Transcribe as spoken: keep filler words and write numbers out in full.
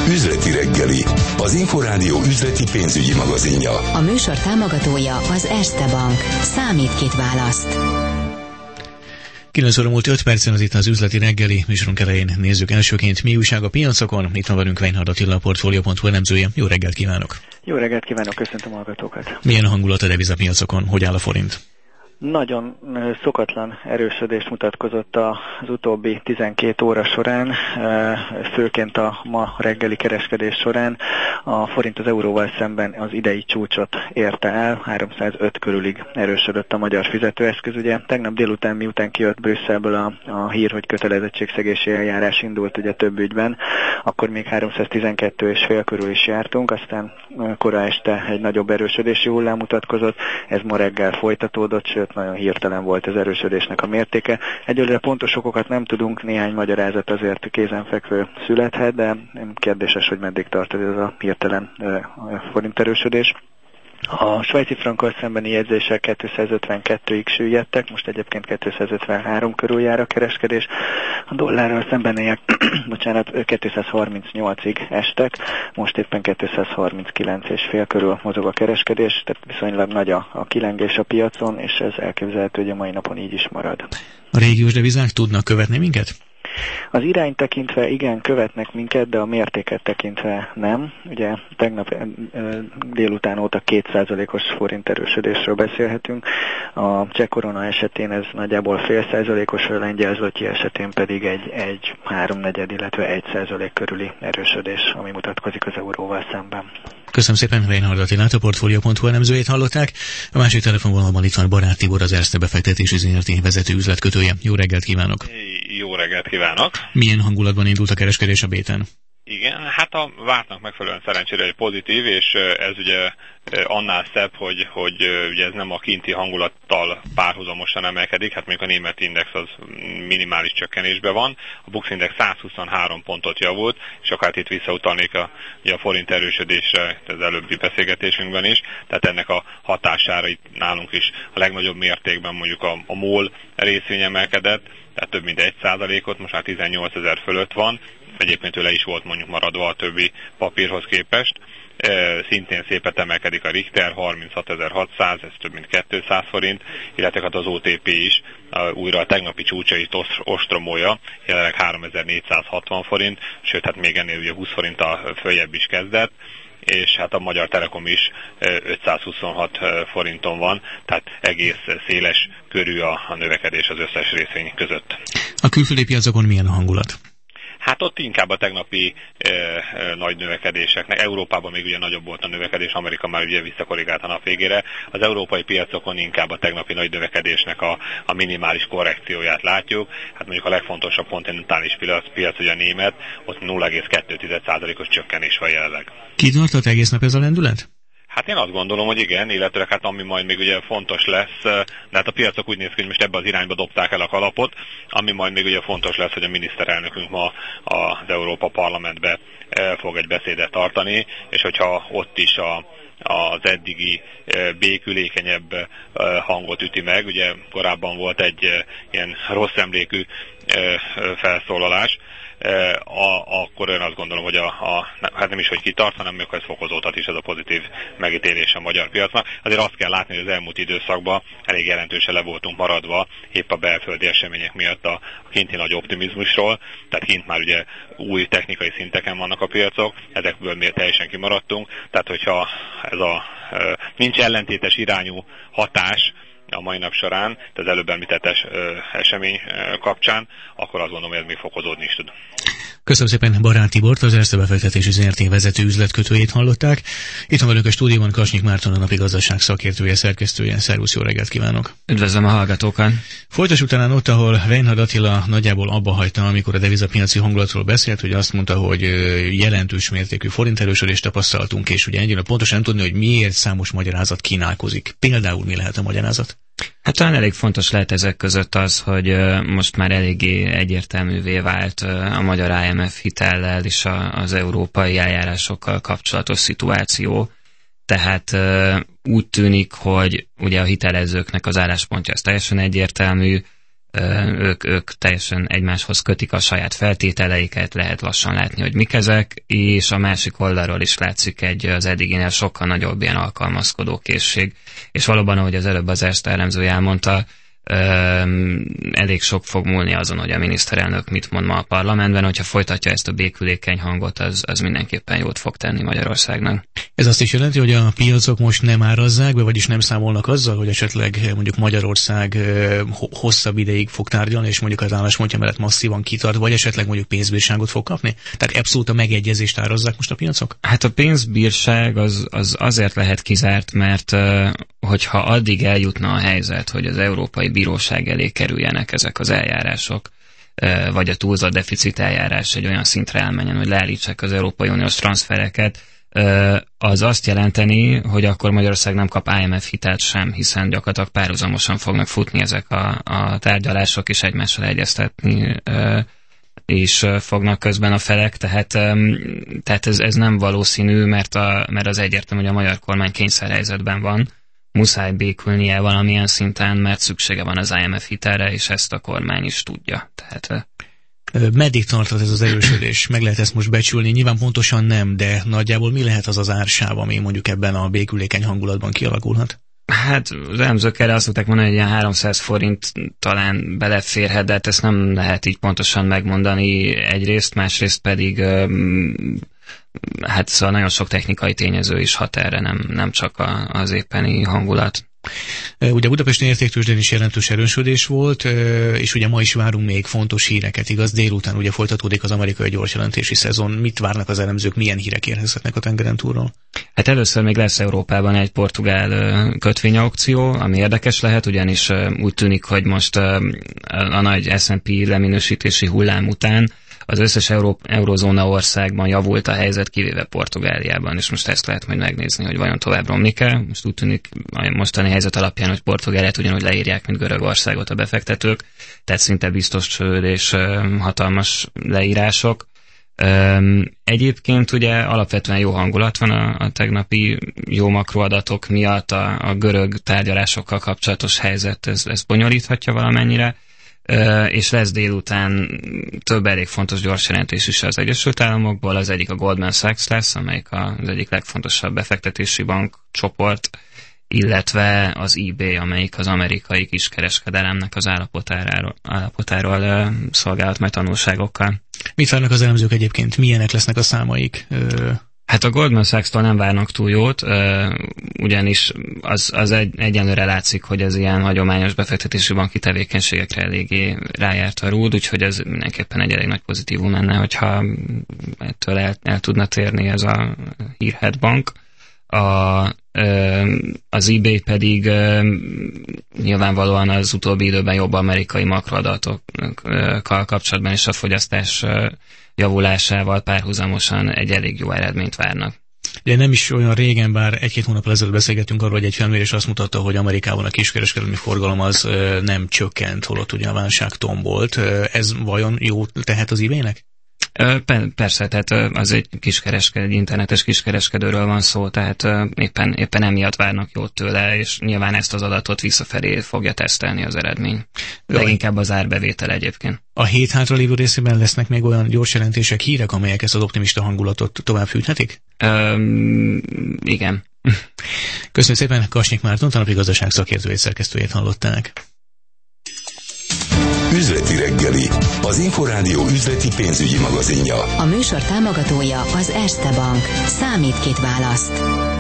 Üzleti reggeli, az Inforádió üzleti pénzügyi magazinja. A műsor támogatója az Erste Bank. Számít, kit választ. kilenc óra múlt öt percen, az itt az üzleti reggeli, műsorunk elején nézzük elsőként, mi újság a piacokon. Itt van velünk Weinhard Attila, a Portfolio pont hu elemzője. Jó reggelt kívánok! Jó reggelt kívánok, köszöntöm a hallgatókat! Milyen a hangulat a devizapiacokon? Hogy áll a forint? Nagyon szokatlan erősödést mutatkozott az utóbbi tizenkét óra során, főként a ma reggeli kereskedés során. A forint az euróval szemben az idei csúcsot érte el, háromszázöt körülig erősödött a magyar fizetőeszköz. Ugye tegnap délután, miután kijött Brüsszelből a, a hír, hogy kötelezettségszegési eljárás indult ugye több ügyben, akkor még háromszáztizenkettő és fél körül is jártunk, aztán kora este egy nagyobb erősödési hullám mutatkozott, ez ma reggel folytatódott, sőt nagyon hirtelen volt az erősödésnek a mértéke. Egyelőre pontos okokat nem tudunk, néhány magyarázat azért kézenfekvő születhet, de kérdéses, hogy meddig tart ez a hirtelen forint erősödés. A svájci frankkal szembeni jegyzések kétszázötvenkettőig süllyedtek, most egyébként kétszázötvenhárom körül jár a kereskedés. A dollárral szembeniek, bocsánat, kétszázharmincnyolcig estek, most éppen kétszázharminckilenc és fél körül mozog a kereskedés, tehát viszonylag nagy a, a kilengés a piacon, és ez elképzelhető, hogy a mai napon így is marad. A régiós devizák tudnak követni minket? Az irány tekintve igen, követnek minket, de a mértéket tekintve nem. Ugye tegnap délután óta két százalékos forint erősödésről beszélhetünk. A cseh korona esetén ez nagyjából fél százalékos, a lengyel zloty esetén pedig egy, egy háromnegyed, illetve egy százalék körüli erősödés, ami mutatkozik az euróval szemben. Köszönöm szépen, Weinhard Attilát, a Portfolio pont hu elemzőjét hallották. A másik telefonvonalban itt van Barát Tibor, az Erste befektetési zé er té vezető üzletkötője. Jó reggelt kívánok! Jó reggelt kívánok! Milyen hangulatban indult a kereskedés a béten? Igen, hát a vártnak megfelelően szerencsére egy pozitív, és ez ugye annál szebb, hogy, hogy ugye ez nem a kinti hangulattal párhuzamosan emelkedik, hát mondjuk a német index az minimális csökkenésben van, a Bux index százhuszonhárom pontot javult, és akár itt visszautalnék a, a forint erősödésre az előbbi beszélgetésünkben is, tehát ennek a hatására itt nálunk is a legnagyobb mértékben mondjuk a, a MOL részvény emelkedett, tehát több mint egy százalékot, most már tizennyolcezer fölött van, egyébként le is volt mondjuk maradva a többi papírhoz képest. E, szintén szépet emelkedik a Richter, harminchatezer-hatszáz, ez több mint kétszáz forint, illetve hát az o té pé is e, újra a tegnapi csúcsait ostromolja, jelenleg háromezer-négyszázhatvan forint, sőt hát még ennél ugye húsz forinttal följebb is kezdett, és hát a Magyar Telekom is ötszázhuszonhat forinton van, tehát egész széles körű a, a növekedés az összes részvény között. A külföldi piacokon milyen a hangulat? Hát ott inkább a tegnapi e, e, nagy növekedéseknek. Európában még ugye nagyobb volt a növekedés, Amerika már ugye visszakorrigált a nap végére. Az európai piacokon inkább a tegnapi nagy növekedésnek a, a minimális korrekcióját látjuk. Hát mondjuk a legfontosabb kontinentális piac, piac ugye a német, ott nulla egész kettő százalékos csökkenés van jelenleg. Kitartott egész nap ez a lendület? Hát én azt gondolom, hogy igen, illetve hát ami majd még ugye fontos lesz, de hát a piacok úgy néz ki, hogy most ebbe az irányba dobták el a kalapot, ami majd még ugye fontos lesz, hogy a miniszterelnökünk ma az Európa Parlamentbe fog egy beszédet tartani, és hogyha ott is a az eddigi békülékenyebb hangot üti meg, ugye korábban volt egy ilyen rossz emlékű felszólalás, A, akkor én azt gondolom, hogy a, a, hát nem is, hogy kitart, hanem még ez fokozódhat is ez a pozitív megítélés a magyar piacnak. Azért azt kell látni, hogy az elmúlt időszakban elég jelentősen le voltunk maradva, épp a belföldi események miatt a kinti nagy optimizmusról, tehát kint már ugye új technikai szinteken vannak a piacok, ezekből mi teljesen kimaradtunk, tehát hogyha ez a nincs ellentétes irányú hatás a mai nap során, de az előbb említett es, esemény kapcsán, akkor azt gondolom, hogy ez még fokozódni is tud. Köszönöm szépen Barát Tibort, az Erste befektetési zé er té vezető üzletkötőjét hallották. Itt van velünk a stúdióban Kasnyik Márton, a napi gazdaság szakértője, szerkesztője. Szervusz, jó reggelt kívánok! Üdvözlöm a hallgatókat! Folytassuk talán ott, ahol Weinhard Attila nagyjából abba hagyta, amikor a devizapiaci hangulatról beszélt, hogy azt mondta, hogy jelentős mértékű forinterősödést tapasztaltunk, és ugye ennyire pontosan nem tudni, hogy miért számos magyarázat kínálkozik. Például mi lehet a magyarázat? Hát talán elég fontos lehet ezek között az, hogy most már eléggé egyértelművé vált a magyar i em ef hitellel és az európai eljárásokkal kapcsolatos szituáció. Tehát úgy tűnik, hogy ugye a hitelezőknek az álláspontja az teljesen egyértelmű, ők, ők teljesen egymáshoz kötik a saját feltételeiket, lehet lassan látni, hogy mik ezek, és a másik oldalról is látszik egy az eddiginél sokkal nagyobb ilyen alkalmazkodó készség. És valóban, ahogy az előbb az Erste elemzője elmondta, elég sok fog múlni azon, hogy a miniszterelnök mit mond ma a parlamentben, hogyha folytatja ezt a békülékeny hangot, az, az mindenképpen jót fog tenni Magyarországnak. Ez azt is jelenti, hogy a piacok most nem árazzák be, vagyis nem számolnak azzal, hogy esetleg mondjuk Magyarország hosszabb ideig fog tárgyalni, és mondjuk az álláspontja mellett masszívan kitart, vagy esetleg mondjuk pénzbírságot fog kapni? Tehát abszolút a megegyezést árazzák most a piacok? Hát a pénzbírság az, az azért lehet kizárt, mert hogyha addig eljutna a helyzet, hogy az Európai Bíróság elé kerüljenek ezek az eljárások, vagy a túlzott deficit eljárás egy olyan szintre elmenjen, hogy leállítsák az Európai Uniós transfereket, az azt jelenteni, hogy akkor Magyarország nem kap I M F hitelt sem, hiszen gyakorlatilag párhuzamosan fognak futni ezek a, a tárgyalások, és egymással egyeztetni és fognak közben a felek, tehát, tehát ez, ez nem valószínű, mert, a, mert az egyértelmű, hogy a magyar kormány kényszerhelyzetben van, muszáj békülnie valamilyen szinten, mert szüksége van az I M F hitelre, és ezt a kormány is tudja. Tehát, meddig tartott ez az erősödés? Meg lehet ezt most becsülni? Nyilván pontosan nem, de nagyjából mi lehet az az ársáv, ami mondjuk ebben a békülékeny hangulatban kialakulhat? Hát az elemzők erre azt szokták mondani, hogy ilyen háromszáz forint talán beleférhet, de hát ezt nem lehet így pontosan megmondani egyrészt, másrészt pedig hát szóval nagyon sok technikai tényező is hat erre, nem, nem csak a, az éppeni hangulat. Ugye Budapesten értéktőzsdén is jelentős erősödés volt, és ugye ma is várunk még fontos híreket, igaz? Délután ugye folytatódik az amerikai gyorsjelentési szezon. Mit várnak az elemzők, milyen hírek érkezhetnek a tengeren túlról? Hát először még lesz Európában egy portugál kötvényaukció, ami érdekes lehet, ugyanis úgy tűnik, hogy most a nagy es and pé leminősítési hullám után az összes euró, eurozóna országban javult a helyzet, kivéve Portugáliában, és most ezt lehet majd megnézni, hogy vajon tovább romlik-e. Most úgy tűnik a mostani helyzet alapján, hogy Portugáliát ugyanúgy leírják, mint Görögországot a befektetők, tehát szinte biztos csőd és hatalmas leírások. Egyébként ugye alapvetően jó hangulat van a, a tegnapi jó makroadatok miatt, a, a görög tárgyalásokkal kapcsolatos helyzet, ez, ez bonyolíthatja valamennyire, és lesz délután több elég fontos gyors jelentés is az Egyesült Államokból, az egyik a Goldman Sachs lesz, amelyik az egyik legfontosabb befektetési bankcsoport, illetve az eBay, amelyik az amerikai kiskereskedelemnek az állapotáról, állapotáról szolgált majd tanulságokkal. Mit várnak az elemzők egyébként? Milyenek lesznek a számaik? Hát a Goldman Sachs-tól nem várnak túl jót, ugyanis az, az egy, egyenlőre látszik, hogy az ilyen hagyományos befektetési banki tevékenységekre eléggé rájárt a rúd, úgyhogy ez mindenképpen egy elég nagy pozitívum lenne, hogyha ettől el, el tudna térni ez a hírhedt bank. A, az eBay pedig nyilvánvalóan az utóbbi időben jobb amerikai makroadatokkal kapcsolatban és a fogyasztás javulásával párhuzamosan egy elég jó eredményt várnak. Ugye nem is olyan régen, bár egy-két hónap ezelőtt beszélgettünk arról, hogy egy felmérés azt mutatta, hogy Amerikában a kiskereskedelmi forgalom az nem csökkent, holott ugye a válság tombolt. Ez vajon jó tehet az eBay-nek? Persze, tehát az egy kiskereskedő, egy internetes kiskereskedőről van szó, tehát éppen, éppen emiatt várnak jót tőle, és nyilván ezt az adatot visszafelé fogja tesztelni az eredmény. Leginkább az árbevétel egyébként. A hét hátralévő részében lesznek még olyan gyors jelentések, hírek, amelyek ezt az optimista hangulatot tovább fűthetik? Üm, igen. Köszönöm szépen, Kasnyik Márton, a napi gazdaság szakértőjét, szerkesztőjét hallották. Üzleti reggeli, az Inforádió üzleti pénzügyi magazinja. A műsor támogatója az Erste Bank. Számít, kit választ.